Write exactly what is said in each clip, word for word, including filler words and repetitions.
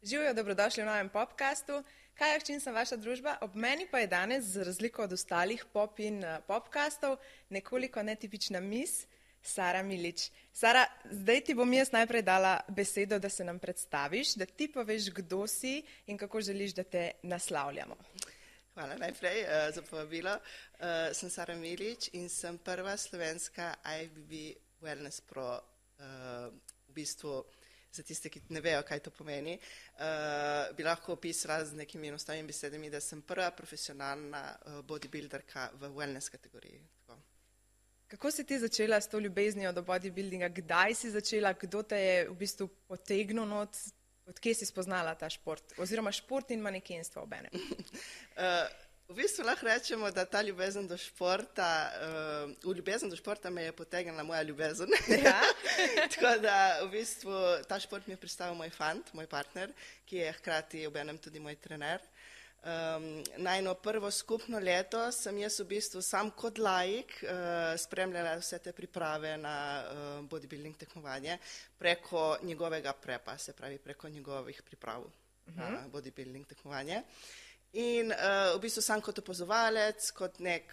Živijo, dobrodošli v novem podkastu. Kaj je, v čem sem vaša družba? Ob meni pa je danes, za razliko od ostalih pop in uh, podkastov, nekoliko netipična mis, Sara Milič. Sara, zdaj ti bom jaz najprej dala besedo, da se nam predstaviš, da ti poveš, kdo si in kako želiš, da te naslavljamo. Hvala najprej uh, za povabilo. Uh, sem Sara Milič in sem prva slovenska I B B Wellness Pro, uh, v bistvu za tiste, ki ne vejo, kaj to pomeni. Uh, bi lahko opisala z nekimi enostavnimi besedami, da sem prva profesionalna uh, bodybuilderka v wellness kategoriji. Tako. Kako si ti začela s to ljubeznijo do bodybuildinga? Kdaj si začela? Kdo te je v bistvu potegnil not? Odkje si spoznala ta šport? Oziroma šport in manekenstvo ob enem? uh, v bistvu lahko rečemo, da ta ljubezen do športa, uh, v ljubezen do športa me je potegnila moja ljubezen. Ja? Tako da v bistvu ta šport mi je predstavil moj fant, moj partner, ki je hkrati ob enem tudi moj trener. Um, najno prvo skupno leto sem jaz v bistvu sam kot laik uh, spremljala vse te priprave na uh, bodybuilding tekmovanje preko njegovega prepa, se pravi preko njegovih priprav uh-huh. na bodybuilding tekmovanje. In uh, v bistvu sam kot opazovalec, kot nek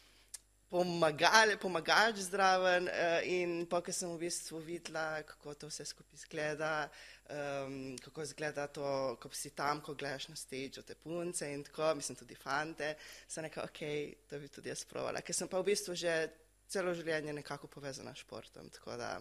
pomagale, pomagač zdraven uh, in pa, ko sem v bistvu videla, kako to vse skupaj izgleda, um, kako izgleda to, ko si tam, ko gledaš na stage, te punce in tako, mislim tudi fante, sem nekaj, ok, to bi tudi jaz provala, ker sem pa v bistvu že celo življenje nekako povezana s športom, tako da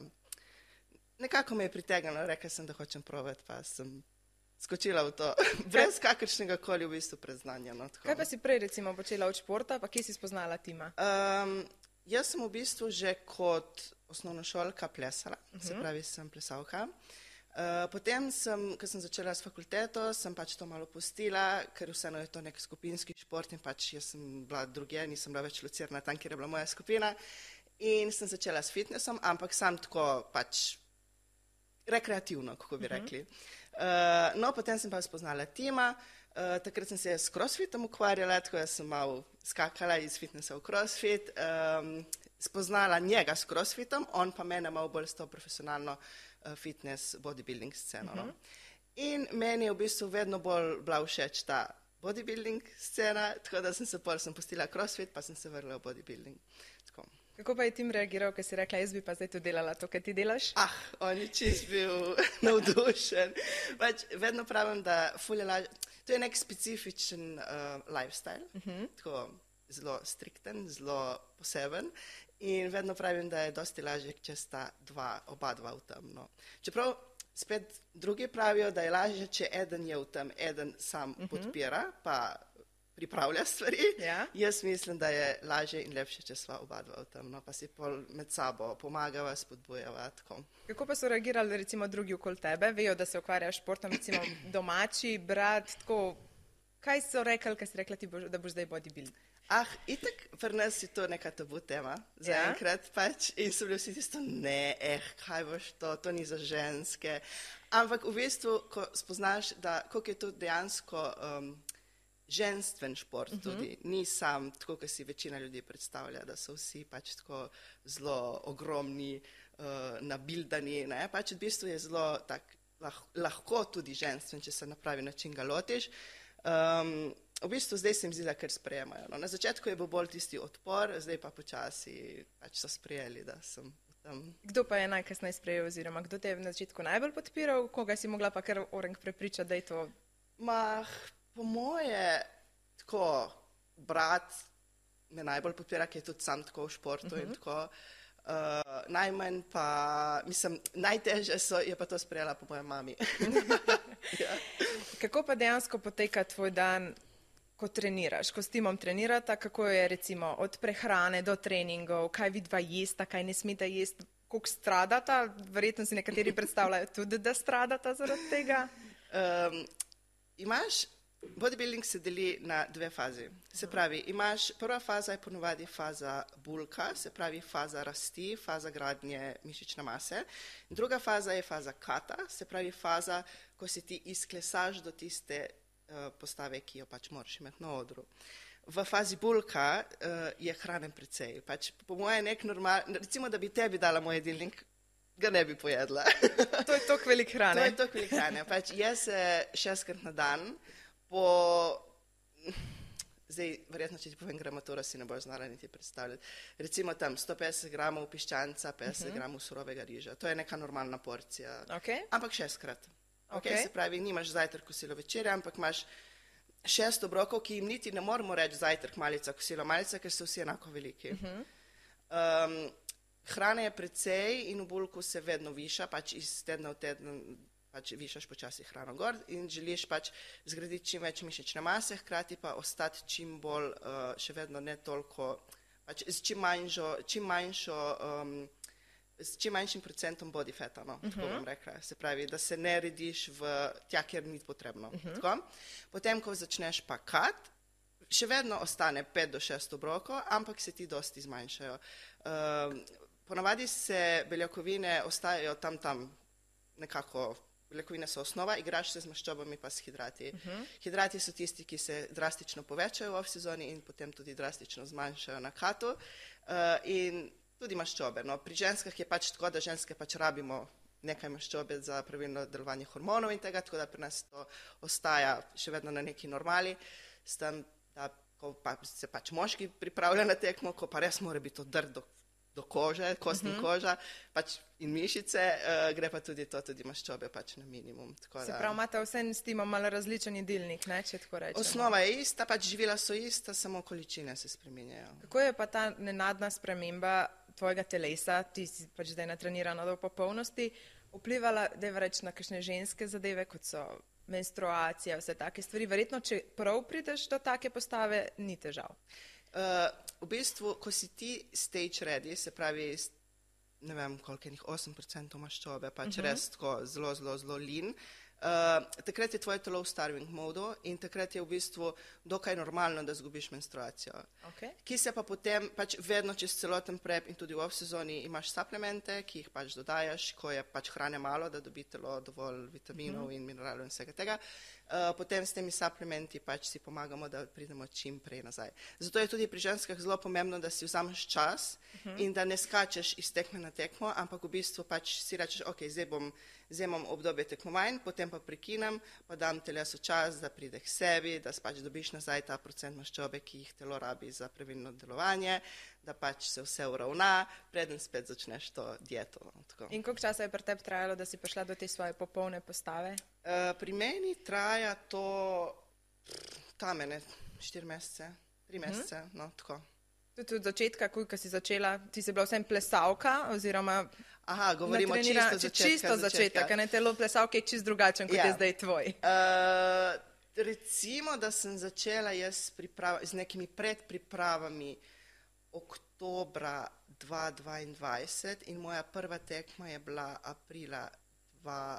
nekako me je pritegnilo, rekla sem, da hočem provati, pa sem skočila v to, brez kakršnega koli v bistvu predznanja. No, kaj pa si prej recimo počela od športa, pa kje si spoznala Tima? Um, jaz sem v bistvu že kot osnovnošolka plesala, uh-huh. se pravi sem plesalka. Uh, potem, sem, ko sem začela s fakulteto, sem pač to malo pustila, ker vseeno je to nek skupinski šport in pač jaz sem bila druge, nisem bila več locirana tam, kjer je bila moja skupina. In sem začela s fitnessom, ampak sam tako pač rekreativno, kako bi rekli. Uh, no, potem sem pa spoznala Tima, uh, takrat sem se s crossfitom ukvarjala, tako da sem malo skakala iz fitnessa v crossfit, um, spoznala njega s crossfitom, on pa mene malo bolj s to profesionalno uh, fitness bodybuilding sceno. Uh-huh. No? In meni je v bistvu vedno bolj bila všeč ta bodybuilding scena, tako da sem se pol sem pustila crossfit, pa sem se vrla v bodybuilding. Tako. Kako pa je Tim reagiral, ko si rekla, jaz bi pa zdaj to delala, to, kaj ti delaš? Ah, on je čist bil navdušen. Pač vedno pravim, da fulje lažje, to je nek specifičen uh, lifestyle, uh-huh. tako zelo strikten, zelo poseben in vedno pravim, da je dosti lažje, če sta dva, oba dva v tem. No. Čeprav spet drugi pravijo, da je lažje, če eden je v tem, eden sam uh-huh. podpira, pa pripravlja stvari. Ja. Jaz mislim, da je lažje in lepše, če sva oba dva v tem, no, pa si pol med sabo pomagava, spodbujava, tako. Kako pa so reagirali recimo drugi okoli tebe? Vejo, da se ukvarjaš športom, recimo domači, brat, tako, kaj so rekli, kaj si rekla ti, da boš zdaj bodybuilder? Ah, itak pri nas je to neka tabu tema, zaenkrat ja? pač, in so bili vsi tisto, ne, eh, kaj boš to, to ni za ženske, ampak v bistvu, ko spoznaš, da koliko je to dejansko um, ženstven šport tudi, uh-huh. ni sam, tako kot si večina ljudi predstavlja, da so vsi pač tako zelo ogromni, uh, nabildani, ne, pač v bistvu je zelo tak, lah, lahko tudi ženstven, če se na pravi način ga lotiš. Um, v bistvu zdaj se jim zdi, da kar sprejemajo. No, na začetku je bil bolj tisti odpor, zdaj pa počasi pač so sprejeli, da sem tam. Kdo pa je najkasneje sprejel, oziroma kdo te je v začetku najbolj podpiral, koga si mogla pa kar orang prepričati, da je to? Mah, po moje, tako, brat me najbolj podpira, ki je tudi sam tako v športu uh-huh. in tako. Uh, najmanj pa, mislim, najtežje so, je pa to sprejela po moje mami. Ja. Kako pa dejansko poteka tvoj dan, ko treniraš? Ko s Timom trenirata, kako je recimo od prehrane do treningov, kaj vidva jesta, kaj ne smeta jesti, koliko stradata? Verjetno si nekateri predstavljajo tudi, da stradata zaradi tega. Um, imaš Bodybuilding se deli na dve fazi. Se pravi, imaš, prva faza je ponovadi faza bulka, se pravi faza rasti, faza gradnje mišične mase. Druga faza je faza kata, se pravi faza, ko se ti izklesaš do tiste uh, postave, ki jo pač moraš imeti na odru. V fazi bulka uh, je hrane precej. Pač, po moje nek normal, recimo, da bi tebi dala moj jedilnik, ga ne bi pojedla. To je toliko velik hrane. To je toliko velik hrane. Pač jaz se šestkrat na dan po... Zdaj, verjetno, če ti povem gramatura, si ne boš znala niti predstavljati. Recimo tam sto petdeset gramov piščanca, petdeset uh-huh. gramov surovega riža. To je neka normalna porcija. Okay. Ampak šestkrat. Okay? Okay. Se pravi, nimaš zajtrk, kosilo, večerja, ampak imaš šest obrokov, ki jim niti ne moramo reči zajtrk, malica, kosilo, malica, ker so vsi enako veliki. Uh-huh. Um, hrana je precej in v bulku se vedno viša, pač iz tedna v teden pač višaš počasi hrano gor in želiš pač zgraditi čim več mišične mase, hkrati pa ostati čim bolj, uh, še vedno ne toliko, pač z čim manjšo, čim manjšo, um, s čim manjšim procentom body fata, no, uh-huh. tako bom rekla. Se pravi, da se ne rediš v tja, kjer ni potrebno. Uh-huh. Tako? Potem, ko začneš pa kat, še vedno ostane pet do šest obrokov, ampak se ti dosti zmanjšajo. Uh, ponavadi se beljakovine ostajajo tam, tam nekako. Beljakovine so osnova, igraš se z maščobami pa s hidrati. Uh-huh. Hidrati so tisti, ki se drastično povečajo v off-sezoni in potem tudi drastično zmanjšajo na katu. Uh, in tudi maščobe. No, pri ženskah je pač tako, da ženske pač rabimo nekaj maščobe za pravilno delovanje hormonov in tega, tako da pri nas to ostaja še vedno na neki normali. S tem, da ko pa se pač moški pripravlja na tekmo, ko pa res mora biti to drd do do kože, kostni uh-huh. koža pač in mišice, uh, gre pa tudi to, tudi maščobe pač na minimum. Tako se da... pravi, imate vse s tem malo različen jedilnik, ne, če tako rečemo. Osnova je ista, pač živila so ista, samo količine se spreminjajo. Kako je pa ta nenadna sprememba tvojega telesa, ti si pač zdaj natrenirana do popolnosti, vplivala, da je reč na kakšne ženske zadeve, kot so menstruacija, vse take stvari. Verjetno, če prav prideš do take postave, ni težav. Uh, v bistvu, ko si ti stage ready, se pravi, ne vem, koliko je njih, osem procentov maščobe, pač uh-huh. res tako zelo, zelo, zelo lean, uh, takrat je tvoje telo v starving modu in takrat je v bistvu dokaj normalno, da zgubiš menstruacijo. Okay. Ki se pa potem, pač vedno čez celoten prep in tudi v off-sezoni imaš suplemente, ki jih pač dodajaš, ko je pač hrane malo, da dobi telo dovolj vitaminov uh-huh. in mineralov in vsega tega. Uh, potem s temi suplementi pač si pomagamo, da pridemo čim prej nazaj. Zato je tudi pri ženskah zelo pomembno, da si vzameš čas uh-huh. in da ne skačeš iz tekme na tekmo, ampak v bistvu pač si rečeš, ok, zdaj bom, zdaj imam obdobje tekmovanj, potem pa prekinem, pa dam telesu čas, da pride k sebi, da pač dobiš nazaj ta procent maščobe, ki jih telo rabi za pravilno delovanje, da pač se vse uravna, preden spet začneš to dieto. Tako. In koliko časa je pri tebi trajalo, da si prišla do te svoje popolne postave? Uh, pri meni traja to tam ene štiri mesece, tri mesece, hmm. no tako. Tudi od začetka, ko si začela, ti si bila vsem plesavka, oziroma Aha, govorimo čisto začetka. Čisto začetka, ker ne telo plesavke je čist drugačen, kot ja. je zdaj tvoj. Uh, recimo, da sem začela jaz priprav, z nekimi predpripravami oktobra dva tisoč dvaindvajset in moja prva tekma je bila aprila dva,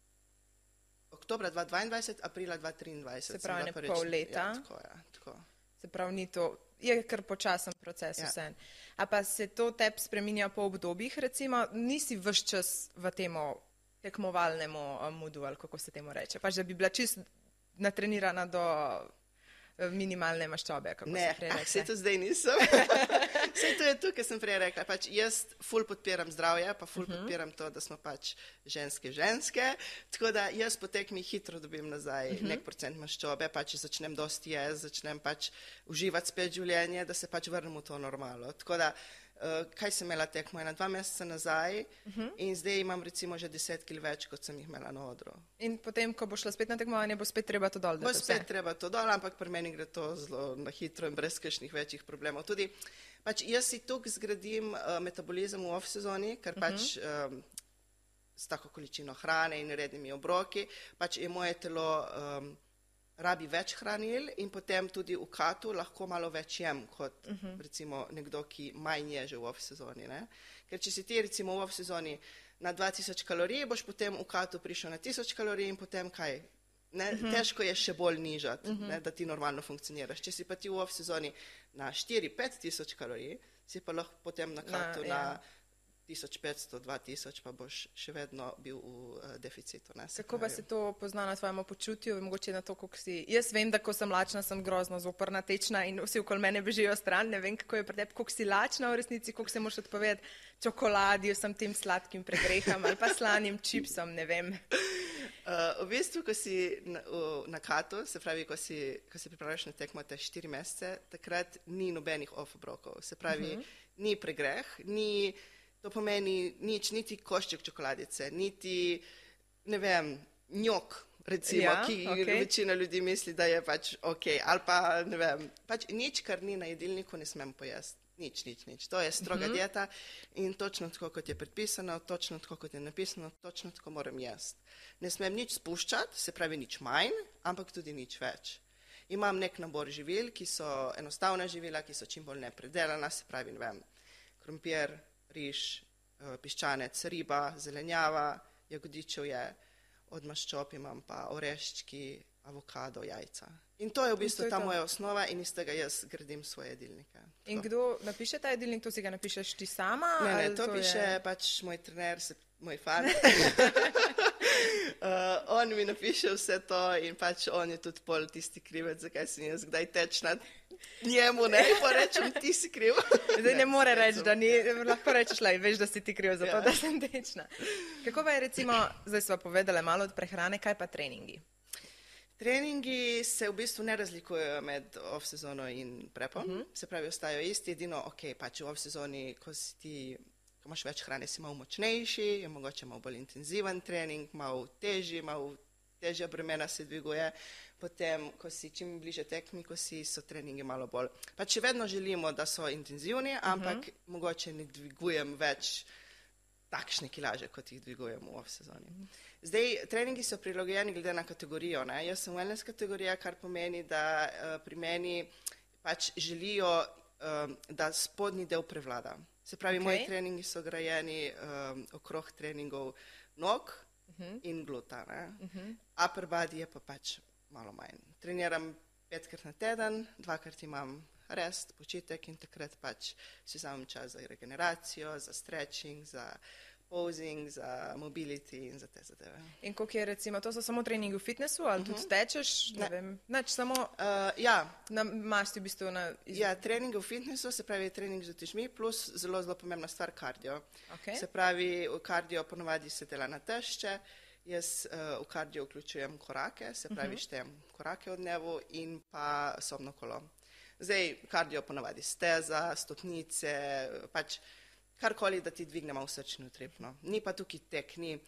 oktobra dva tisoč dvaindvajset, aprila dva tisoč triindvajset. Se pravi, ne pol leta. Ja, tako, ja, tako. Se pravi, ni to, je kar počasen proces ja. vse. A pa se to tebi spreminja po obdobjih, recimo, nisi ves čas v temu tekmovalnemu modu, ali kako se temu reče, pač da bi bila čist natrenirana do minimalne maščobe, kako ne, se prej rekla. Ne, vse to zdaj nisem. Vse to je tu, kar sem prej rekla. Pač jaz ful podpiram zdravje, pa ful uh-huh. podpiram to, da smo pač ženske ženske, tako da jaz po tekmi hitro dobim nazaj uh-huh. nek procent maščobe, pač začnem dosti jesti, začnem pač uživati spet življenje, da se pač vrnem v to normalo. Tako da, uh, kaj sem imela tekmo, ena dva meseca nazaj uh-huh. in zdaj imam recimo že deset kil več, kot sem jih imela na odru. In potem, ko bo šla spet na tekmovanje, bo spet treba to dol? Bo spet vse? treba to dol, ampak pri meni gre to zelo na hitro in brez kakšnih večjih problemov. Tudi pač jaz si tukaj zgradim uh, metabolizem v off-sezoni, ker pač uh-huh. um, s tako količino hrane in rednimi obroki, pač je moje telo um, rabi več hranil in potem tudi v katu lahko malo več jem, kot uh-huh. recimo nekdo, ki manj je že v off-sezoni. Ne? Ker če si ti recimo v off-sezoni na dva tisoč kalorij, boš potem v katu prišel na tisoč kalorij in potem kaj? Ne, uh-huh. Težko je še bolj nižati, uh-huh. ne, da ti normalno funkcioniraš. Če si pa ti v off-sezoni na štiri pet tisoč kalorij, si pa lahko potem na katu na, na tisoč petsto, dva tisoč, pa boš še vedno bil v uh, deficitu. Ne, Kako pa se to pozna na tvojemu počutju, mogoče na to, kako si... Jaz vem, da ko sem lačna, sem grozno zoprna, tečna in vsi okoli mene bežijo stran, ne vem, kako je pri tebi, koliko si lačna v resnici, koliko se moraš odpovedati čokoladi, vsem tem sladkim pregreham ali pa slanim čipsom, ne vem. Uh, v bistvu, ko si na, v, na katu, se pravi, ko si, ko si pripravljaš na tekmo te štiri mesece, takrat ni nobenih off-obrokov. Se pravi, uh -huh. ni pregreh, ni, to pomeni nič, niti košček čokoladice, niti, ne vem, njok, recimo, ja, ki okay. večina ljudi misli, da je pač ok, ali pa, ne vem, pač nič, kar ni na jedilniku, ne smem pojesti. Nič, nič, nič. To je stroga uh -huh. dieta in točno tako, kot je predpisano, točno tako, kot je napisano, točno tako moram jesti. Ne smem nič spuščati, se pravi nič manj, ampak tudi nič več. Imam nek nabor živil, ki so enostavna živila, ki so čim bolj nepredelana, se pravi, ne vem, krompir, riž, piščanec, riba, zelenjava, jagodičevje, od maščob imam pa oreščki, avokado, jajca. In to je v bistvu ta moja osnova in iz tega jaz gradim svoje jedilnike. In kdo napiše ta jedilnik, to si ga napišeš ti sama? Ne, ne, to, to piše je... pač moj trener, se, moj fant. uh, on mi napiše vse to in pač on je tudi pol tisti krivec, zakaj sem jaz kdaj tečna. Njemu ne, pa rečem, ti si kriv. Zdaj ne, ne more reči, da ni, lahko rečeš, lej, veš, da si ti kriv za to, ja. da sem tečna. Kako pa je recimo, zdaj sva povedala malo od prehrane, kaj pa treningi? Treningi se v bistvu ne razlikujejo med off-sezono in prepom, uh -huh. se pravi, ostajajo isti, edino, ok, pač v off-sezoni, ko si ti, ko imaš več hrane, si malo močnejši, je mogoče malo bolj intenziven trening, malo težji, malo težja bremena se dviguje, potem, ko si čim bliže tekmi, ko si, so treningi malo bolj. Pač še vedno želimo, da so intenzivni, ampak uh -huh. mogoče ne dvigujem več takšne kilaže, kot jih dvigujemo v off-sezoni. Zdaj, treningi so prilagojeni glede na kategorijo. Ne? Jaz sem wellness kategorija, kar pomeni, da uh, pri meni pač želijo, um, da spodnji del prevlada. Se pravi, okay. moji treningi so grajeni um, okrog treningov nog uh -huh. in gluta. Uh -huh. Upper body je pa pač malo manj. Treniram petkrat na teden, dvakrat imam rest, počitek in takrat pač si vzamem čas za regeneracijo, za stretching, za posing, za mobility in za te zadeve. In koliko je recimo, to so samo treningi v fitnessu ali uh -huh. tudi tečeš? Ne, ne vem, neč samo uh, ja. na masti v bistvu na... Iz... Ja, treningi v fitnessu, se pravi trening z utežmi, plus zelo, zelo pomembna stvar kardio. Okay. Se pravi, v kardio ponovadi se dela na tešče, jaz uh, v kardio vključujem korake, se pravi, uh -huh. štejem korake v dnevu in pa sobno kolo. Zdaj, kardio ponovadi steza, stopnice, pač karkoli, da ti dvigne malo srčni utrip. No. Ni pa tukaj tek, ni,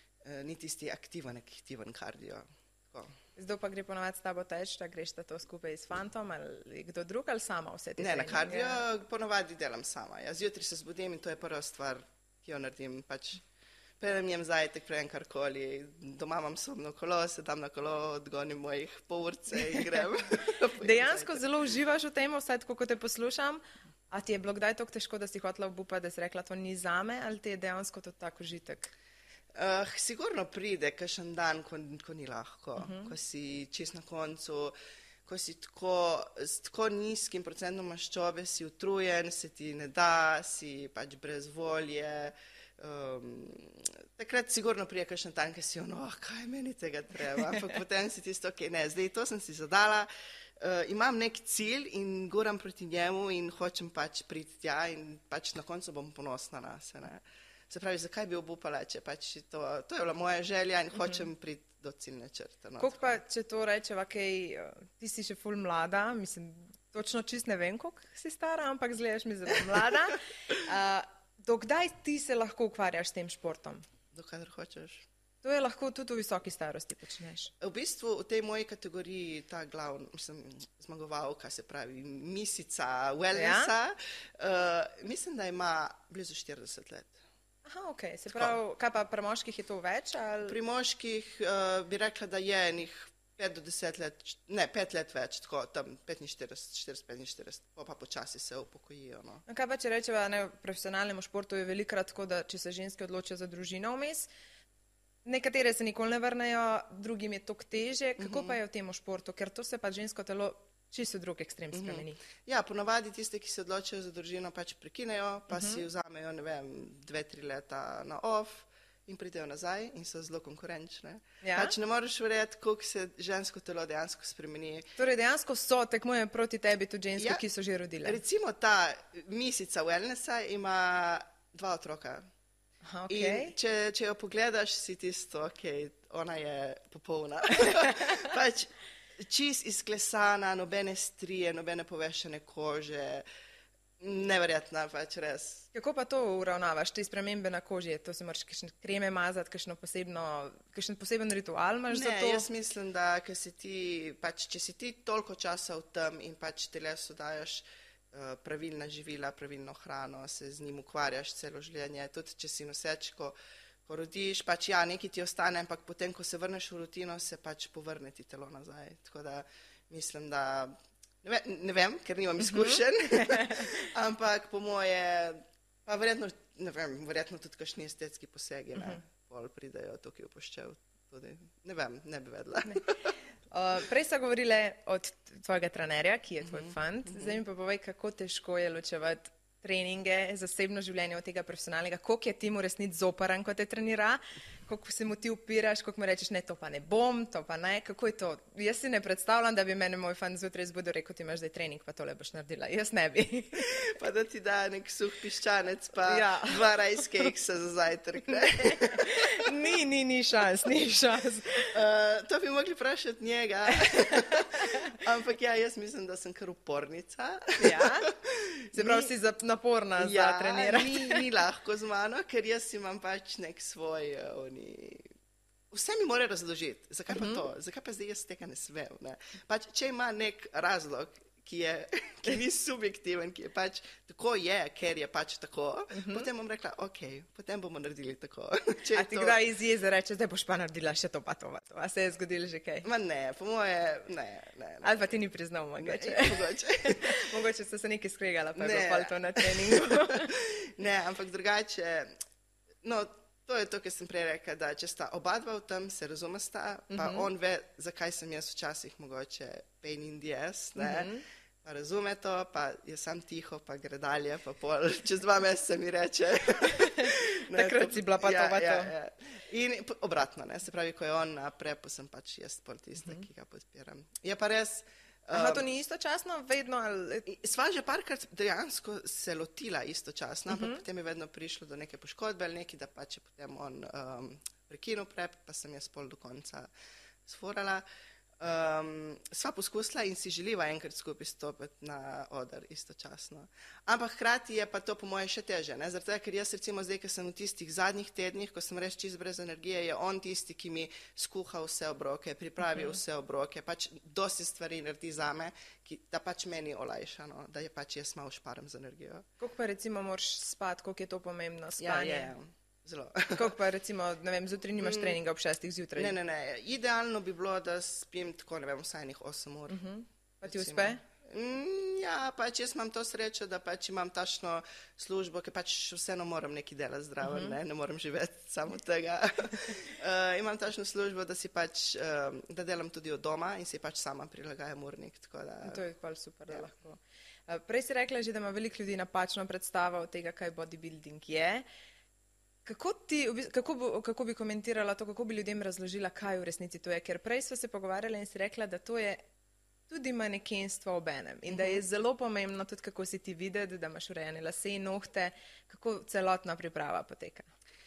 ni tisti aktiven, aktiven kardio. Tako. Zdaj pa gre ponovadi s tabo teč, da greš to skupaj s fantom ali kdo drug ali sama vse te Ne, na kardio ja. ponovadi delam sama. Ja, zjutraj se zbudim in to je prva stvar, ki jo naredim. Pač Prejem jem zajtek, prejem karkoli, doma imam sobno kolo, se dam na kolo, odgonim mojih povrce in grem. Dejansko zelo uživaš v tem, vsaj tako, ko te poslušam, a ti je bilo kdaj tako težko, da si hotela obupati, da si rekla, to ni zame, ali ti je dejansko to tak užitek? Uh, sigurno pride kakšen dan, ko, ko ni lahko, uh -huh. ko si čist na koncu, ko si tako, s tako nizkim procentom maščobe, si utrujen, se ti ne da, si pač brez volje. Um, takrat sigurno prije kakšen dan, ki si ono, oh, kaj meni tega treba, ampak potem si tisto, ok, ne, zdaj to sem si zadala, uh, imam nek cilj in guram proti njemu in hočem pač priti tja in pač na koncu bom ponosna na se, ne. Se pravi, zakaj bi obupala, če pač to, to je bila moja želja in hočem uh-huh. priti do ciljne črte. No, koliko pa, če to rečeva, kaj, ti si še ful mlada, mislim, točno čist ne vem, koliko si stara, ampak zgledaš mi zelo mlada. Uh, Dokdaj ti se lahko ukvarjaš s tem športom? Dokadar hočeš. To je lahko tudi v visoki starosti počneš. V bistvu v tej moji kategoriji ta glavna, mislim, zmagovalka, se pravi misica wellnessa, ja? uh, mislim, da ima blizu štirideset let. Aha, ok. Se pravi, kaj pa pri moških je to več? Ali? Pri moških uh, bi rekla, da je enih pet do deset let, ne, pet let več, tako tam petinštirideset, štirideset, petinštirideset, pa pa počasi se upokojijo. No. Kaj pa, če rečeva, ne, v profesionalnem športu je velikrat tako, da če se ženske odločijo za družino vmes, nekatere se nikoli ne vrnejo, drugim je toliko teže. Kako uh -huh. pa je v tem športu? Ker to se pa žensko telo čisto drug ekstrem spremeni. Uh -huh. Ja, ponavadi tiste, ki se odločijo za družino, pač prekinejo, pa uh -huh. si vzamejo, ne vem, dve, tri leta na off in pridejo nazaj in so zelo konkurenčne. Ja? Pač ne moreš verjeti, koliko se žensko telo dejansko spremeni. Torej dejansko so tekmuje proti tebi tudi ženske, ja, ki so že rodile. Recimo ta misica wellnessa ima dva otroka. Aha, okay. In če, če jo pogledaš, si tisto, ok, ona je popolna. Pač čist izklesana, nobene strije, nobene povešene kože, neverjetna, pač res. Kako pa to uravnavaš, te spremembe na koži? To si moraš kakšne kreme mazati, kakšno posebno, kakšen poseben ritual imaš ne, za to? Ne, jaz mislim, da ker si ti, pač, če si ti toliko časa v tem in pač telesu daš uh, pravilna živila, pravilno hrano, se z njim ukvarjaš celo življenje, tudi če si noseč, ko Ko rodiš, pač ja, nekaj ti ostane, ampak potem, ko se vrneš v rutino, se pač povrne ti telo nazaj. Tako da mislim, da, ne vem, ne vem ker nimam izkušenj, ampak po moje, pa verjetno, ne vem, verjetno tudi kakšni estetski posegi, ne, pol pridejo tukaj upoščev, tudi, ne vem, ne bi vedela. Ne. Uh, prej so govorile od tvojega trenerja, ki je tvoj uh -huh, fant, uh -huh. Zdaj mi pa povej, kako težko je ločevati treninge, zasebno življenje od tega profesionalnega, koliko je ti v resnici zoparan, ko te trenira, koliko se mu ti upiraš, koliko mu rečeš, ne, to pa ne bom, to pa ne, kako je to? Jaz si ne predstavljam, da bi mene moj fan zjutraj zbudil rekel, ti imaš zdaj trening, pa tole boš naredila. Jaz ne bi. Pa da ti da nek suh piščanec, pa ja. dva rice cakesa za zajtrk, ne? Ni, ni, ni šans, ni šans. Uh, to bi mogli vprašati njega. Ampak ja, jaz mislim, da sem kar upornica. Ja? Se pravi, si naporna ja, za treniranje. Ni, ni lahko z mano, ker jaz imam pač nek svoj, uh, oni... Vse mi mora razložiti. Zakaj pa to? Zakaj pa zdaj jaz tega ne smem? Ne? Pač, če ima nek razlog, ki, je, ki ni subjektiven, ki je pač tako je, ker je pač tako, uh -huh. potem bom rekla, ok, potem bomo naredili tako. A ti to... kdaj iz jeze reče, zdaj boš pa naredila še to pa to, pa to. A se je zgodilo že kaj? Ma ne, po moje, ne, ne. ne. Ali pa ti ni priznal mogoče? Ne, mogoče. Mogoče so se nekaj skregala, pa je bilo to na treningu. Ne, ampak drugače, no, to je to, kar sem prej rekla, da če sta oba dva v tem, se razumesta, pa uh -huh. on ve, zakaj sem jaz včasih mogoče pain in the ass, ne, uh -huh. pa razume to, pa je sam tiho, pa gre dalje, pa pol, čez dva meseca mi reče. Ne, takrat si bila pa ja, to, pa to. Ja, ja. In obratno, ne, se pravi, ko je on naprej, pa sem pač jaz pol tista, uh -huh. ki ga podpiram. Je pa res... Aha, to ni istočasno, vedno ali... Sva že parkrat dejansko se lotila istočasno, ampak uh -huh. potem je vedno prišlo do neke poškodbe ali nekaj, da pač je potem on um, prekinil prep, pa sem jaz pol do konca sforala. Um, sva poskusila in si želiva enkrat skupaj stopiti na oder istočasno. Ampak hkrati je pa to po moje še teže, ne? Zaradi tega, ker jaz recimo zdaj, ker sem v tistih zadnjih tednih, ko sem res čist brez energije, je on tisti, ki mi skuha vse obroke, pripravi uh -huh. vse obroke, pač dosti stvari naredi zame, ki, da pač meni olajša, no? Da je pač jaz malo šparam z energijo. Koliko pa recimo moraš spati, koliko je to pomembno spanje? Ja, je, zelo. Koliko pa recimo, ne vem, zjutraj nimaš treninga ob šestih zjutraj? Ne, ne, ne. Idealno bi bilo, da spim tako, ne vem, vsaj enih osem ur. Uh -huh. Pa ti uspe? Mm, ja, pač jaz imam to srečo, da pač imam tašno službo, ker pač vseeno moram nekaj delati zdravo, uh -huh. ne, ne moram živeti samo tega. uh, imam tašno službo, da si pač, uh, da delam tudi od doma in si pač sama prilagajam urnik, tako da... To je pa super, ja. Da lahko. Uh, prej si rekla že, da ima veliko ljudi napačno predstavo od tega, kaj bodybuilding je. Kako, ti, kako, bo, kako bi komentirala to, kako bi ljudem razložila, kaj v resnici to je? Ker prej smo se pogovarjali in si rekla, da to je tudi manekenstvo obenem in da je zelo pomembno tudi, kako si ti videti, da imaš urejene lase in nohte, kako celotna priprava poteka.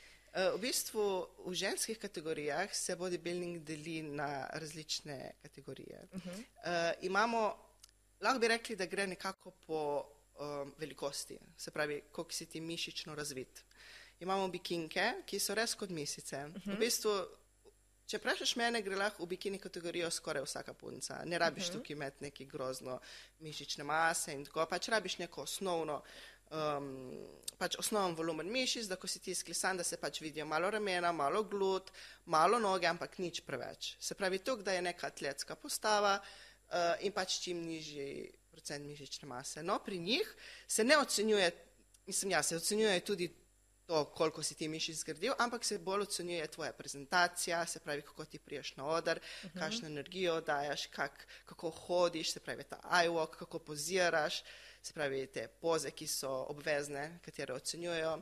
V bistvu v ženskih kategorijah se bodybuilding deli na različne kategorije. Uh -huh. uh, imamo, lahko bi rekli, da gre nekako po um, velikosti, se pravi, koliko si ti mišično razvit. Imamo bikinke, ki so res kot misice. Uh -huh. V bistvu, če vprašaš mene, gre lahko v bikini kategorijo skoraj vsaka punca. Ne rabiš uh -huh. tukaj imeti neki grozno mišične mase in tako, pač rabiš neko osnovno, um, pač osnoven volumen mišic, da ko si ti izklesan, da se pač vidijo malo ramena, malo glut, malo noge, ampak nič preveč. Se pravi, tukaj, da je neka atletska postava uh, in pač čim nižji procent mišične mase. No, pri njih se ne ocenjuje, mislim, ja, se ocenjuje tudi to, koliko si ti mišic zgradil, ampak se bolj ocenjuje tvoja prezentacija, se pravi, kako ti priješ na oder, uh -huh. kakšno energijo dajaš, kak, kako hodiš, se pravi, ta eye walk, kako poziraš, se pravi, te poze, ki so obvezne, katere ocenjujejo.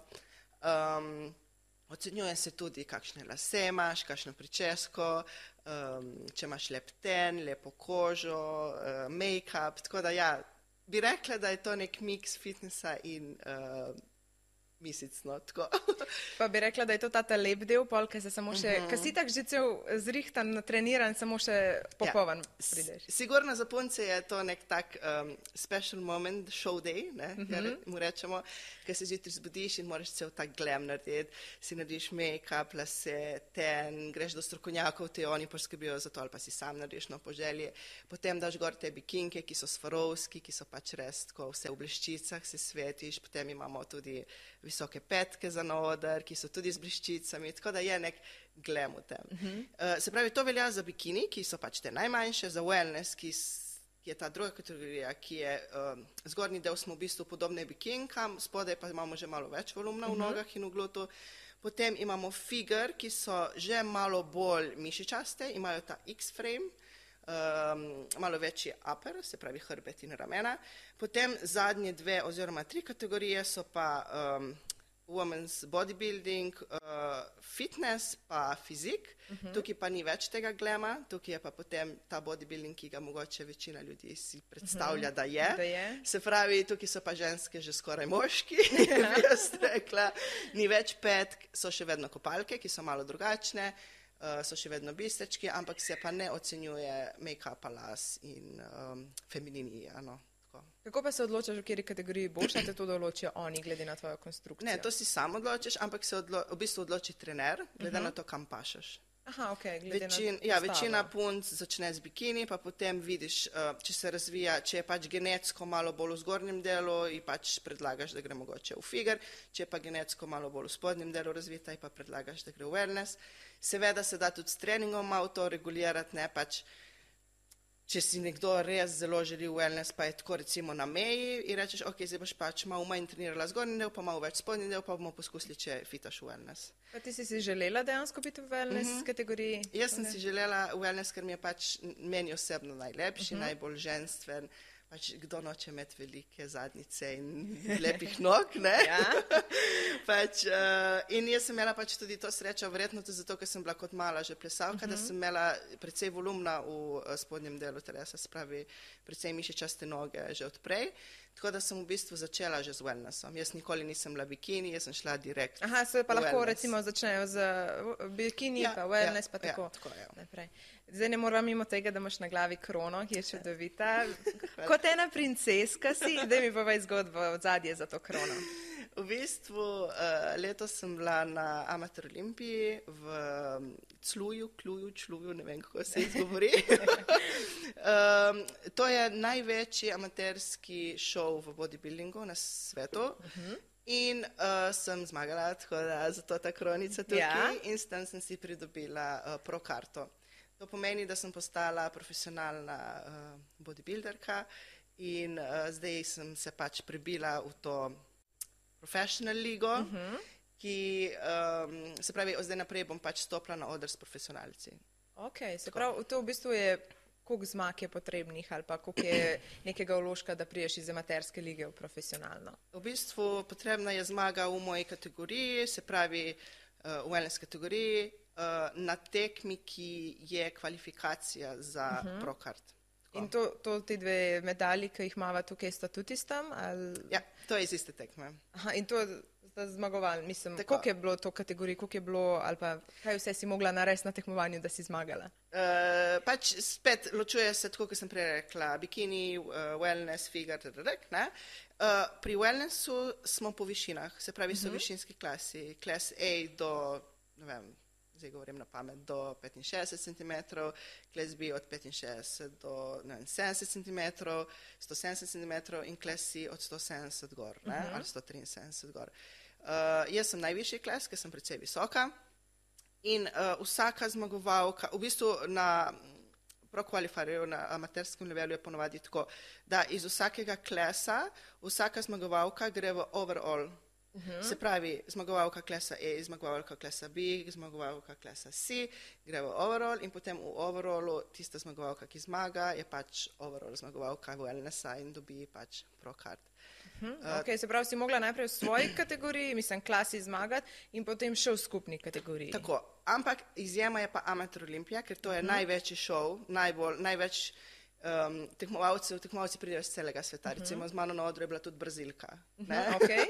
Um, ocenjuje se tudi, kakšne lase imaš, kakšno pričesko, um, če imaš lep ten, lepo kožo, uh, make-up, tako da ja, bi rekla, da je to nek miks fitnessa in uh, misic, no, tako. Pa bi rekla, da je to ta lep del, pol, ker se samo še, uh -huh. ker si tak že cel zrihtan, treniran, samo še popovan ja. prideš. Sigurno za punce je to nek tak um, special moment, show day, ne, uh -huh. kar mu rečemo, ker se zjutraj zbudiš in moraš cel tak glam narediti, si narediš make-up, lase, ten, greš do strokovnjakov, te oni poskrbijo za to, ali pa si sam narediš, no, po želji. Potem daš gor te bikinke, ki so svarovski, ki so pač res tako vse v bleščicah, se svetiš, potem imamo tudi visoke petke za na oder, ki so tudi z bleščicami, tako da je nek glam v tem. Uh -huh. uh, se pravi, to velja za bikini, ki so pač te najmanjše, za wellness, ki, ki je ta druga kategorija, ki je um, zgornji del smo v bistvu podobne bikinkam, spodaj pa imamo že malo več volumna v uh -huh. nogah in v glutu. Potem imamo figure, ki so že malo bolj mišičaste, imajo ta X-frame, Um, malo večji upper, se pravi hrbet in ramena. Potem zadnje dve oziroma tri kategorije so pa um, women's bodybuilding, uh, fitness pa fizik. Uh -huh. Tukaj pa ni več tega glema, tukaj je pa potem ta bodybuilding, ki ga mogoče večina ljudi si predstavlja, uh -huh. da, je. da je. Se pravi, tukaj so pa ženske že skoraj moški, bi jaz rekla. Ni več petk, so še vedno kopalke, ki so malo drugačne. Uh, so še vedno bistečki, ampak se pa ne ocenjuje make-up, las in um, femininija. No, kako pa se odločaš, v kateri kategoriji boš, a te to določijo oni, glede na tvojo konstrukcijo? Ne, to si sam odločiš, ampak se odlo v bistvu odloči trener, glede uh -huh. na to, kam pašaš. Aha, ok, glede Večin, na ja, večina punc začne z bikini, pa potem vidiš, uh, če se razvija, če je pač genetsko malo bolj v zgornjem delu, in pač predlagaš, da gre mogoče v figure, če je pa genetsko malo bolj v spodnjem delu razvita, in pa predlagaš, da gre v wellness. Seveda se da tudi s treningom malo to regulirati, ne pač, če si nekdo res zelo želi v wellness, pa je tako recimo na meji in rečeš, ok, zdaj boš pač malo manj trenirala zgornji del, pa malo več spodnji del, pa bomo poskusili, če fitaš v wellness. Pa ti si si želela dejansko biti v wellness mm -hmm. kategoriji? Jaz sem si želela v wellness, ker mi je pač meni osebno najlepši, mm -hmm. najbolj ženstven. Pač kdo noče imeti velike zadnjice in lepih nog, ne? Ja. pač, uh, in jaz sem imela pač tudi to srečo, verjetno tudi zato, ker sem bila kot mala že plesalka, uh -huh. da sem imela precej volumna v uh, spodnjem delu telesa, spravi precej mišičaste noge že odprej, tako da sem v bistvu začela že z wellnessom. Jaz nikoli nisem bila bikini, jaz sem šla direkt. Aha, se pa lahko wellness. Recimo začnejo z bikini, ja, pa wellness, ja, pa tako. Ja, tako ja. Naprej. Zdaj ne moram mimo tega, da imaš na glavi krono, ki je čudovita. Kot ena princeska si, da mi povej zgodbo od zadje za to krono. V bistvu uh, letos sem bila na Amateur Olimpiji v Cluju, Cluju, Čluju, ne vem, kako se izgovori. um, to je največji amaterski šov v bodybuildingu na svetu. Uh -huh. In uh, sem zmagala, tako da zato ta kronica tukaj, ja. In s tem sem si pridobila uh, pro karto. To pomeni, da sem postala profesionalna uh, bodybuilderka in uh, zdaj sem se pač prebila v to professional ligo, uh -huh. ki um, se pravi, od zdaj naprej bom pač stopila na oder s profesionalci. Ok, se pravi, to v bistvu je, koliko zmag je potrebnih ali pa koliko je nekega vložka, da priješ iz amaterske lige v profesionalno? V bistvu potrebna je zmaga v moji kategoriji, se pravi uh, v wellness kategoriji, uh, na tekmi, ki je kvalifikacija za uh -huh. pro-kart. In to, to ti dve medalji, ki jih imava tukaj, sta tudi iz tam? Ali... Ja, to je iz iste tekme. Aha, in to sta zmagovali, mislim, tako. Koliko je bilo to kategorij, koliko je bilo, ali pa kaj vse si mogla narediti na tekmovanju, da si zmagala? Uh, pač spet ločuje se, tako kot sem prej rekla, bikini, uh, wellness, figure, tadadek, ne? Uh, pri wellnessu smo po višinah, se pravi, so uh -huh. višinski klasi, klas A do, ne vem, zdaj govorim na pamet, do petinšestdeset centimetrov, klas B od petinšestdeset do ne vem, sedemdeset centimetrov, sto sedemdeset centimetrov in klas C od sto sedemdeset gor, ne, uh -huh. ali sto triinsedemdeset gor. Uh, jaz sem najvišji klas, ker sem precej visoka in uh, vsaka zmagovalka, v bistvu na pro-qualifierju, na amaterskem levelu je ponovadi tako, da iz vsakega klasa vsaka zmagovalka gre v overall Uh-huh. Se pravi, zmagovalka klasa A, zmagovalka klasa B, zmagovalka klasa C, gre v overall in potem v overallu tista zmagovalka, ki zmaga, je pač overall zmagovalka wellnessa in dobi pač pro card. Uh-huh. Uh, ok, se pravi, si mogla najprej v svoji kategoriji, mislim, klasi zmagati in potem še v skupni kategoriji. Tako, ampak izjema je pa Amateur Olimpija, ker to je uh-huh. največji šov, najbolj, največ um, tekmovalcev, tekmovalci pridejo iz celega sveta. Uh-huh. Recimo z mano na odru je bila tudi Brazilka. Uh-huh. Okay.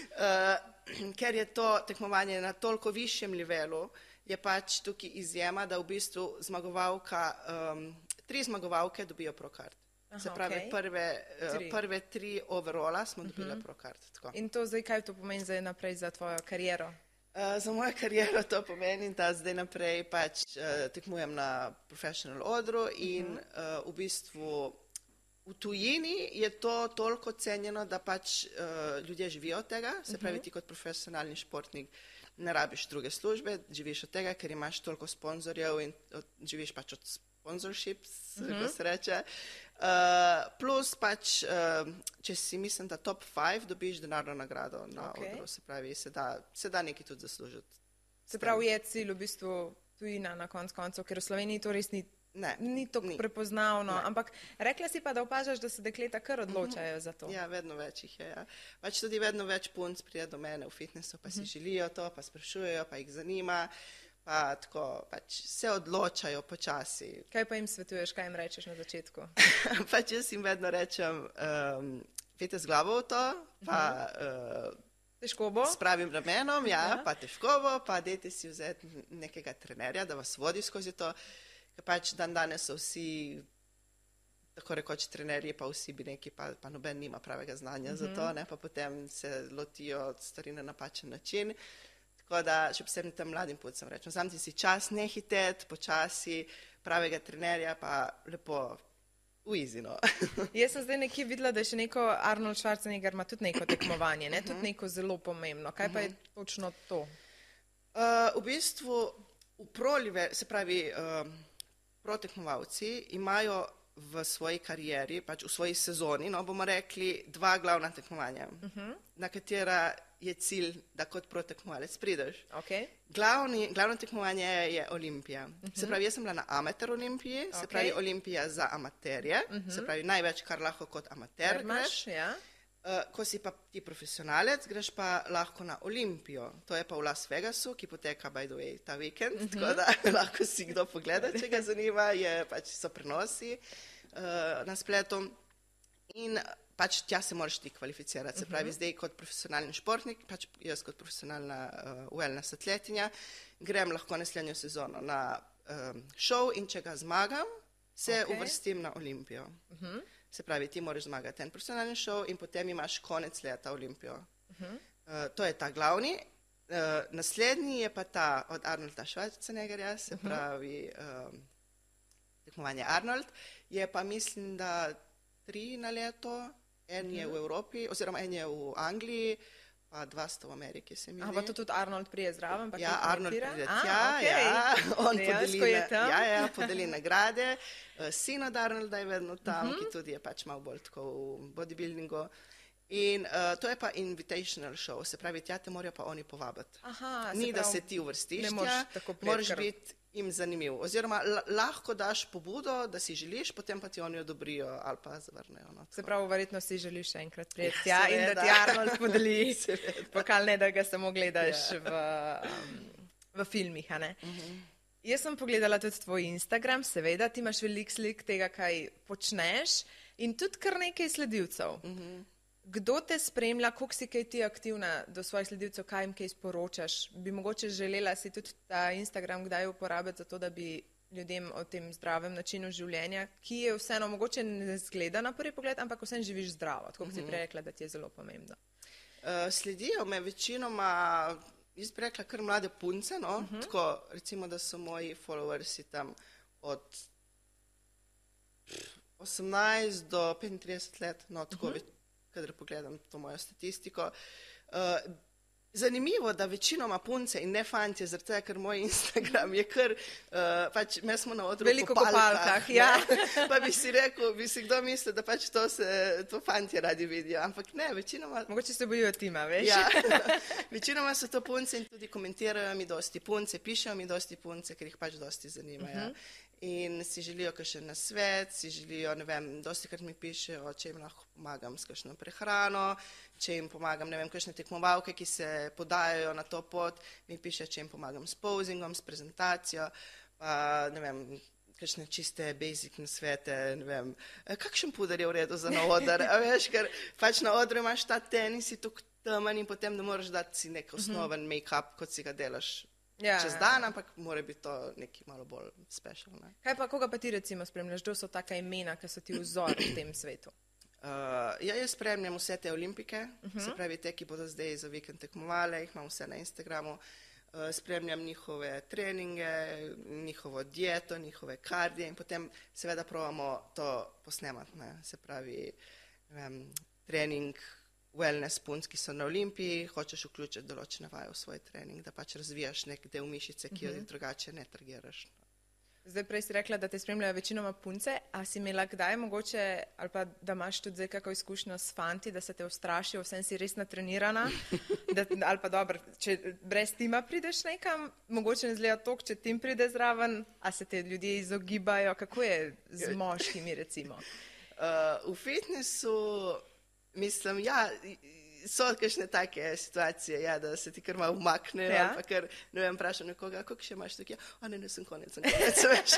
uh, ker je to tekmovanje na toliko višjem nivelu, je pač tukaj izjema, da v bistvu zmagovalka, um, tri zmagovalke dobijo pro card. Aha, se pravi, okay. prve, uh, tri. prve tri overalla smo dobili uh-huh. pro card. Tako. In to zdaj, kaj to pomeni zdaj naprej za tvojo kariero? Uh, za mojo kariero to pomeni, da zdaj naprej pač uh, tekmujem na professional odru in uh, v bistvu v tujini je to toliko cenjeno, da pač uh, ljudje živijo od tega, se pravi, ti kot profesionalni športnik ne rabiš druge službe, živiš od tega, ker imaš toliko sponzorjev in od, živiš pač od sponsorships, uh-huh. ko se reče. Uh, plus pač, uh, če si mislim, da top pet dobiš denarno nagrado na okay. odru, se pravi, se da, se da nekaj tudi zaslužiti. Se pravi, je cilj v bistvu tujina na konc koncev, ker v Sloveniji to res ni, ne, ni tako prepoznavno, ne. Ampak rekla si pa, da opažaš, da se dekleta kar odločajo uh-huh. za to. Ja, vedno več jih je, ja. Pač tudi vedno več punc pride do mene v fitnessu, pa uh-huh. si želijo to, pa sprašujejo, pa jih zanima. Pa tako, pač se odločajo počasi. Kaj pa jim svetuješ, kaj jim rečeš na začetku? Pač jaz jim vedno rečem, um, pejte z glavo v to, pa uh, težko bo? Spravim ramenom, ja, ja, pa težko bo, pa dajte si vzeti nekega trenerja, da vas vodi skozi to, ker pač dan danes so vsi, tako rekoč trenerji, pa vsi bi neki, pa, pa noben nima pravega znanja uh-huh. za to, ne, pa potem se lotijo stvari na napačen način. Tako da, še posebno tem mladim pucem rečem, vzamite si čas, ne hiteti, počasi, pravega trenerja, pa lepo uizino. Jaz sem zdaj nekje videla, da je še neko Arnold Schwarzenegger ima tudi neko tekmovanje, ne? Tudi neko zelo pomembno. Kaj pa je točno to? Uh, v bistvu, v prolive, se pravi, uh, protekmovalci imajo v svoji karieri, pač v svoji sezoni, no, bomo rekli, dva glavna tekmovanja, uh-huh. na katera je cilj, da kot protekmovalec prideš. Okay. Glavni, glavno tekmovanje je Olimpija. Uh-huh. Se pravi, jaz sem bila na Amateur Olimpiji, okay. se pravi Olimpija za amaterje, uh-huh. se pravi največ, kar lahko kot amater greš. Ja. Uh, ko si pa ti profesionalec, greš pa lahko na Olimpijo. To je pa v Las Vegasu, ki poteka, by the way, ta vikend, uh-huh. tako da lahko si kdo pogleda, če ga zanima, je pač so prenosi uh, na spletu. In pač tja se moraš ti kvalificirati. Se pravi, uh-huh. zdaj kot profesionalni športnik, pač jaz kot profesionalna uh, wellness atletinja, grem lahko naslednjo sezono na um, šov in če ga zmagam, se okay. uvrstim na Olimpijo. Uh-huh. Se pravi, ti moraš zmagati en profesionalni šov in potem imaš konec leta Olimpijo. Uh-huh. Uh, to je ta glavni. Uh, naslednji je pa ta od Arnolda Schwarzeneggerja, se uh-huh. pravi um, tekmovanje Arnold, je pa mislim, da tri na leto, en je v Evropi, oziroma en je v Angliji, pa dva sta v Ameriki, se mi zdi. A pa to tudi Arnold prije zraven? Pa ja, Arnold prije tja, okay. ja, on podeli, ja, ja, podeli nagrade. Sin od Arnolda je vedno tam, uh-huh. ki tudi je pač malo bolj tako v bodybuildingu. In uh, to je pa invitational show, se pravi, tja te morajo pa oni povabiti. Aha, Ni, se pravi, da se ti uvrstiš ne tja, tako moraš biti jim zanimiv. Oziroma, lahko daš pobudo, da si želiš, potem pa ti oni odobrijo ali pa zavrnejo. No, se pravi, verjetno si želiš še enkrat prijeti tja ja, in da ti Arnold podeli pokal, ne da ga samo gledaš ja. v, um, v filmih. A ne? Uh-huh. Jaz sem pogledala tudi tvoj Instagram, seveda, ti imaš veliko slik tega, kaj počneš in tudi kar nekaj sledilcev. Uh-huh. Kdo te spremlja, koliko si kaj ti aktivna do svojih sledilcev, kaj jim kaj sporočaš? Bi mogoče želela si tudi ta Instagram kdaj uporabiti za to, da bi ljudem o tem zdravem načinu življenja, ki je vseeno mogoče ne zgleda na prvi pogled, ampak vseeno živiš zdravo, tako kot si prej rekla, da ti je zelo pomembno. Uh, sledijo me večinoma, jaz bi rekla, kar mlade punce, no? uh-huh. tako recimo, da so moji followersi tam od osemnajst do petintrideset let, no tako uh-huh. kadar pogledam to mojo statistiko. Uh, Zanimivo, da večinoma punce in ne fantje, zaradi tega, ker moj Instagram je kar, uh, pač, me smo na odru veliko kopalkah, kopalkah, ja. Pa bi si rekel, bi si kdo mislil, da pač to se, to fantje radi vidijo, ampak ne, večinoma... Mogoče se bojijo tima, veš? Ja, večinoma so to punce in tudi komentirajo mi dosti punce, pišejo mi dosti punce, ker jih pač dosti zanimajo. Uh -huh. In si želijo kakšen nasvet, si želijo, ne vem, dosti krat mi pišejo, če jim lahko pomagam s kakšno prehrano, če jim pomagam, ne vem, kakšne tekmovalke, ki se podajajo na to pot, mi piše, če jim pomagam s posingom, s prezentacijo, pa ne vem, kakšne čiste basic nasvete, ne vem, kakšen puder je v redu za na oder, a veš, ker pač na odru imaš ta tenis, si tukaj temen in potem ne moreš dati si nek osnoven make-up, kot si ga delaš. Ja, čez dan, ampak mora biti to nekaj malo bolj special. Ne? Kaj pa, koga pa ti recimo spremljaš? Kdo so taka imena, ki so ti vzor v tem svetu? Uh, ja, jaz spremljam vse te olimpike, uh -huh. se pravi te, ki bodo zdaj za vikend tekmovale, jih imam vse na Instagramu. Uh, spremljam njihove treninge, njihovo dieto, njihove kardije in potem seveda probamo to posnemati. Ne? Se pravi, ne vem, trening, wellness punc, ki so na Olimpiji, hočeš vključiti določene vaje v svoj trening, da pač razvijaš nek del mišice, ki jo drugače ne trgiraš. Zdaj prej si rekla, da te spremljajo večinoma punce, a si imela kdaj mogoče, ali pa da imaš tudi zdaj kako izkušnjo s fanti, da se te ustrašijo, vsem si res natrenirana, da, ali pa dobro, če brez tima prideš nekam, mogoče ne zgleda toliko, če tim pride zraven, a se te ljudje izogibajo, kako je z moškimi recimo? Uh, v fitnessu mislim, ja, so kakšne take situacije, ja, da se ti kar malo umaknejo, ja? Pa kar, ne vem, vprašam nekoga, koliko še imaš tukaj, a ne, ne, sem konec, sem konec, veš.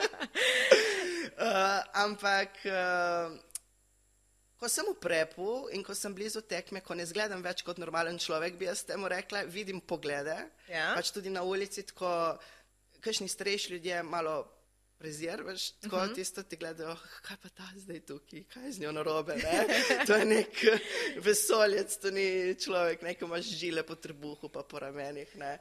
uh, ampak, uh, ko sem v prepu in ko sem blizu tekme, ko ne zgledam več kot normalen človek, bi jaz temu rekla, vidim poglede, ja? Pač tudi na ulici, tako, kakšni starejši ljudje malo prezir, veš, tako uh -huh. tisto ti gledajo, oh, kaj pa ta zdaj tukaj, kaj je z njo narobe, ne? To je nek vesoljec, to ni človek, nekaj imaš žile po trebuhu pa po ramenih, ne?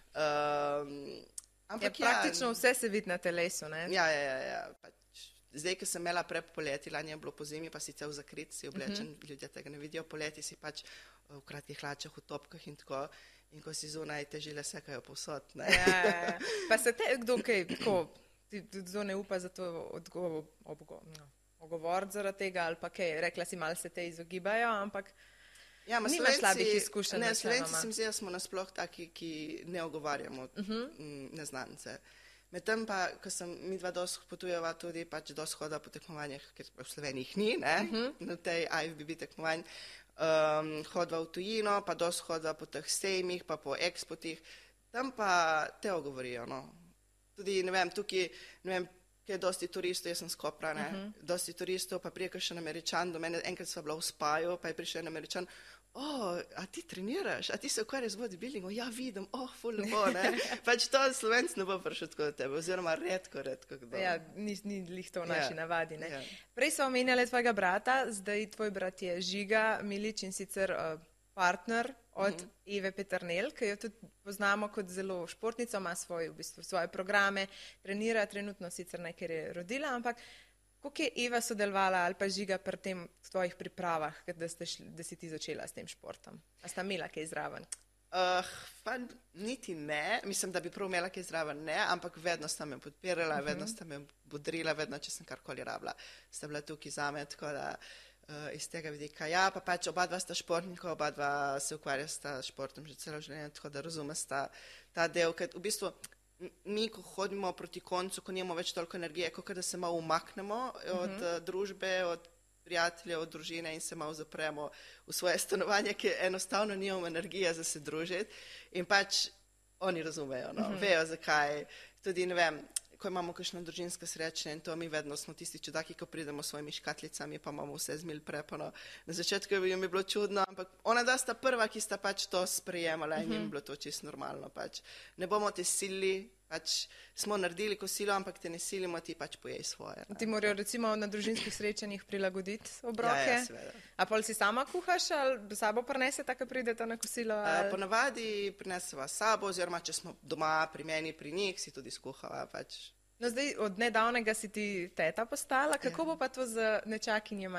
Um, ampak ja, praktično ja, vse se vidi na telesu, ne? Ja, ja, ja, ja. Pač, zdaj, ko sem imela prep poleti, lani je bilo po zimi, pa si cel zakrit, si oblečen, uh -huh. ljudje tega ne vidijo, poleti si pač v kratkih hlačah, v topkah in tako, in ko si zunaj, te žile sekajo povsod, ne? Ja, ja, ja. Pa se te, kdo kaj, tako, ti tudi ne upa za to ogovoriti zaradi tega, ali pa kaj, rekla si, malo se te izogibajo, ampak ja, nimaš slabih izkušenj. Ne, Slovenci sem zdaj, smo nasploh taki, ki ne ogovarjamo uh -huh. neznance. Medtem pa, ko sem mi dva dosti potujeva tudi, pač dosti hoda po tekmovanjih, ker v Sloveniji ne, uh -huh. na tej I F B B tekmovanj, um, hodva v tujino, pa dosti hodva po teh sejmih, pa po ekspotih, tam pa te ogovorijo, no. Tudi, ne vem, tukaj, ne vem, kaj je dosti turistov, jaz sem s Kopra, ne, uh -huh. dosti turistov, pa prije kakšen Američan do mene, enkrat sva bila v Spaju, pa je prišel en Američan, o, a ti treniraš, a ti se ukvarjaš z bodybuildingom, ja, vidim, oh, ful lepo, ne, pač to Slovenc ne bo prišel tako do tebe, oziroma redko, redko kdo. Ja, ni, ni lih to v naši ja. navadi, ne. Ja. Prej so omenjali tvojega brata, zdaj tvoj brat je Žiga Milič in sicer uh, partner od uh -huh. Eve Peternel, ki jo tudi poznamo kot zelo športnico, ima svoj, v bistvu, svoje programe, trenira, trenutno sicer nekaj je rodila, ampak koliko je Eva sodelovala ali pa Žiga pri tem v tvojih pripravah, da, ste šli, da si ti začela s tem športom? A sta imela kaj zraven? Uh, pa niti ne, mislim, da bi prav imela kaj zraven, ne, ampak vedno sta me podpirala, uh -huh. vedno sta me bodrila, vedno, če sem karkoli rabila, sta bila tukaj zame, tako da Uh, iz tega vidika. Ja, pa pač oba dva sta športnika, oba dva se ukvarja sta športom že celo življenje, tako da razume sta ta del, ker v bistvu mi, ko hodimo proti koncu, ko nimamo več toliko energije, kot da se malo umaknemo od uh -huh. uh, družbe, od prijateljev, od družine in se malo zapremo v svoje stanovanje, ker enostavno nimamo energije za se družiti in pač oni razumejo, no, uh -huh. vejo zakaj, tudi ne vem, ko imamo kakšno družinsko srečanje in to mi vedno smo tisti čudaki, ko pridemo s svojimi škatlicami, pa imamo vse zmil prepano. Na začetku jim je bilo čudno, ampak ona da sta prva, ki sta pač to sprejemala in uh -huh. jim je bilo to čisto normalno. Pač. Ne bomo te silili, pač smo naredili kosilo, ampak te ne silimo, ti pač pojej svoje. Ne? Ti morajo recimo na družinskih srečanjih prilagoditi obroke? Ja, ja, seveda. A pol si sama kuhaš ali sabo prinese, tako pridete na kosilo? Ali... Ponavadi prineseva sabo, oziroma če smo doma pri meni, pri njih, si tudi skuhava. Pač. No zdaj, od nedavnega si ti teta postala, kako ja. bo pa to z nečakinjama?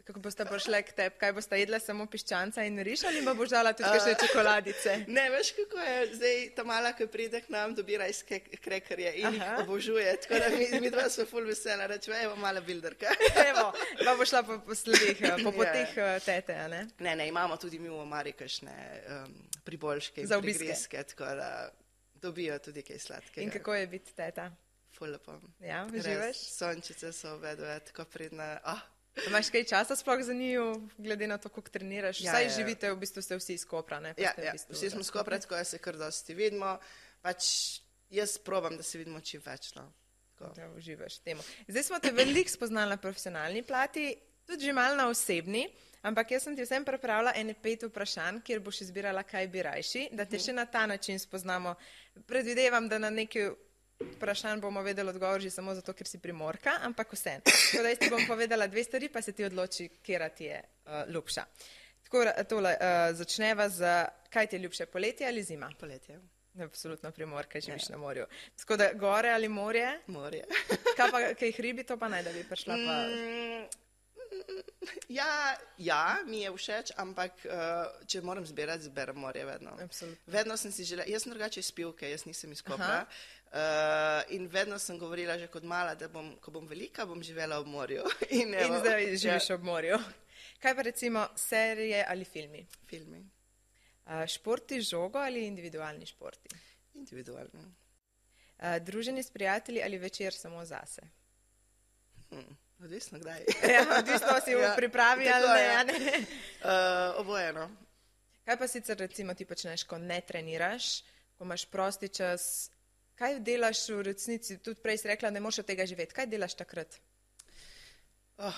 kako boste prišli k tebi, kaj boste jedla samo piščanca in riž ali pa boš dala tudi uh, kakšne čokoladice? Ne, veš kako je, zdaj ta mala, ki pride k nam, dobi rajske krekerje in jih obožuje, tako da mi, mi dva smo ful vesela, reče, evo, mala bilderka. Evo, pa bo šla po, po sledih, po poteh yeah. tete, a ne? Ne, ne, imamo tudi mi v omari kakšne um, priboljške in prigrizke, tako da dobijo tudi kaj sladkega. In kako je biti teta? Ful lepo. Ja, uživaš? Sončice so vedve, tako pridne, ah. Imaš kaj časa sploh za njiju, glede na to, kako treniraš? Ja, Saj ja. živite, v bistvu ste vsi iz Kopra, ne? Ja, ja. V bistvu, vsi smo iz Kopra, tako da se kar dosti vidimo. Pač jaz probam, da se vidimo čim več. No. Da uživaš temu. Zdaj smo te veliko spoznali na profesionalni plati, tudi že malo na osebni, ampak jaz sem ti vsem pripravila ene pet vprašanj, kjer boš izbirala, kaj bi rajši, da te še na ta način spoznamo. Predvidevam, da na neki vprašanj bomo vedeli odgovor že samo zato, ker si Primorka, ampak vse. Tako da jaz ti bom povedala dve stvari, pa se ti odloči, kera ti je uh, ljubša. Tako tole, uh, začneva z, kaj ti je ljubše, poletje ali zima? Poletje. Absolutno Primorka, živiš ja. Na morju. Tako da gore ali morje? Morje. Kaj pa, kaj hribi, to pa naj, da bi prišla pa... Mm, ja, ja, mi je všeč, ampak uh, če moram zbirati, zberem morje vedno. Absolutno. Vedno sem si želela, jaz sem drugače iz Pivke, jaz nisem iz Kopra. Uh, in vedno sem govorila že kot mala, da bom, ko bom velika, bom živela ob morju. In, in zdaj živiš ja. Ob morju. Kaj pa recimo serije ali filmi? Filmi. Uh, športi z žogo ali individualni športi? Individualni. Uh, druženje s prijatelji ali večer samo zase? Hmm, odvisno kdaj. Ja, odvisno si v ja, pripravi ali ne. Ja. ne. Uh, obojeno. Kaj pa sicer recimo ti počneš, ko ne treniraš, ko imaš prosti čas? Kaj delaš v resnici? Tudi prej si rekla, da ne moš od tega živeti. Kaj delaš takrat? Oh.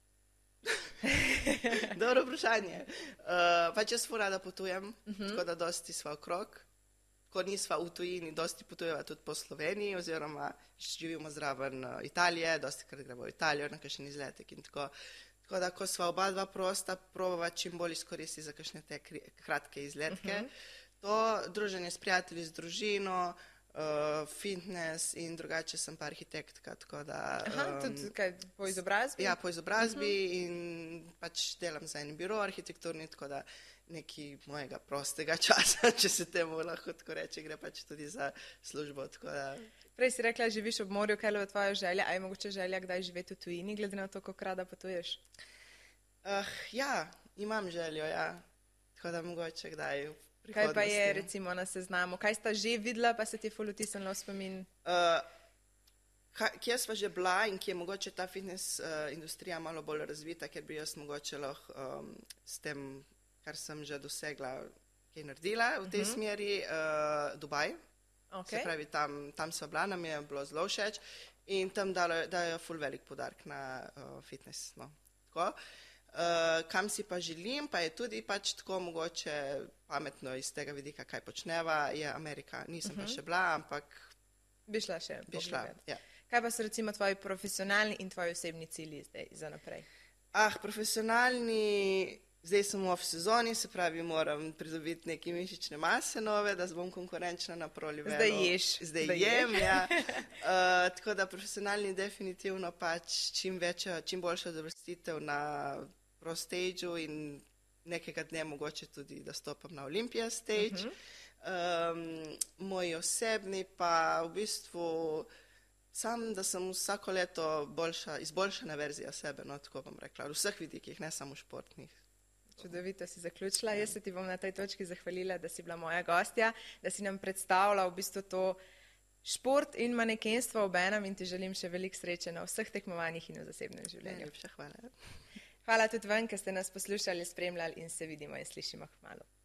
Dobro vprašanje. Uh, pač jaz ful rada potujem, uh -huh. tako da dosti sva okrog. Ko nisva v tujini, dosti potujeva tudi po Sloveniji, oziroma živimo zraven uh, Italije, dosti krat gremo v Italijo na kakšen izletek in tako. Tako da, ko sva oba dva prosta, probava čim bolj izkoristi za kakšne te kratke izletke. Uh -huh. To druženje s prijatelji, z družino, Uh, fitness in drugače sem pa arhitektka, tako da... Um, Aha, tudi kaj, po izobrazbi? Ja, po izobrazbi uh -huh. in pač delam za en biro arhitekturni, tako da neki mojega prostega časa, če se temu lahko tako reče, gre pač tudi za službo, tako da... Prej si rekla, živiš ob morju, kaj je tvoja želja, a je mogoče želja kdaj živeti v tujini, glede na to, koliko rada potuješ? Uh, ja, imam željo, ja, tako da mogoče kdaj... Kaj pa je recimo na seznamu? Kaj sta že videla, pa se ti je ful vtisnilo v spomin? Uh, kje sva že bila in kje je mogoče ta fitness uh, industrija malo bolj razvita, ker bi jaz mogoče lahko um, s tem, kar sem že dosegla, kaj naredila v tej uh -huh. smeri, uh, Dubaj. Okay. Se pravi, tam, tam sva bila, nam je bilo zelo všeč in tam dajo, dajo ful velik poudarek na uh, fitness. No. Tako. Uh, kam si pa želim, pa je tudi pač tako mogoče pametno iz tega vidika, kaj počneva, je Amerika. Nisem uh -huh. pa še bila, ampak bi šla še. Bi šla, ja. Kaj pa so recimo tvoji profesionalni in tvoji osebni cilji zdaj za naprej? Ah, profesionalni, zdaj sem v sezoni, se pravi, moram pridobiti neke mišične mase nove, da bom konkurenčna na prolivelu. Zdaj ješ. Zdaj, zdaj jem, ja. Uh, tako da profesionalni definitivno pač čim večja, čim boljša zavrstitev na pro stage-u in nekega dne mogoče tudi, da stopam na Olympia stage. Uh -huh. um, moji osebni pa v bistvu sam, da sem vsako leto boljša, izboljšana verzija sebe, no, tako bom rekla, v vseh vidikih, ne samo športnih. Čudovito si zaključila. Jaz se ti bom na tej točki zahvalila, da si bila moja gostja, da si nam predstavila v bistvu to šport in manekenstvo ob enem in ti želim še veliko sreče na vseh tekmovanjih in v zasebnem življenju. Najlepša hvala. Hvala tudi vam, ker ste nas poslušali, spremljali in se vidimo in slišimo kmalu.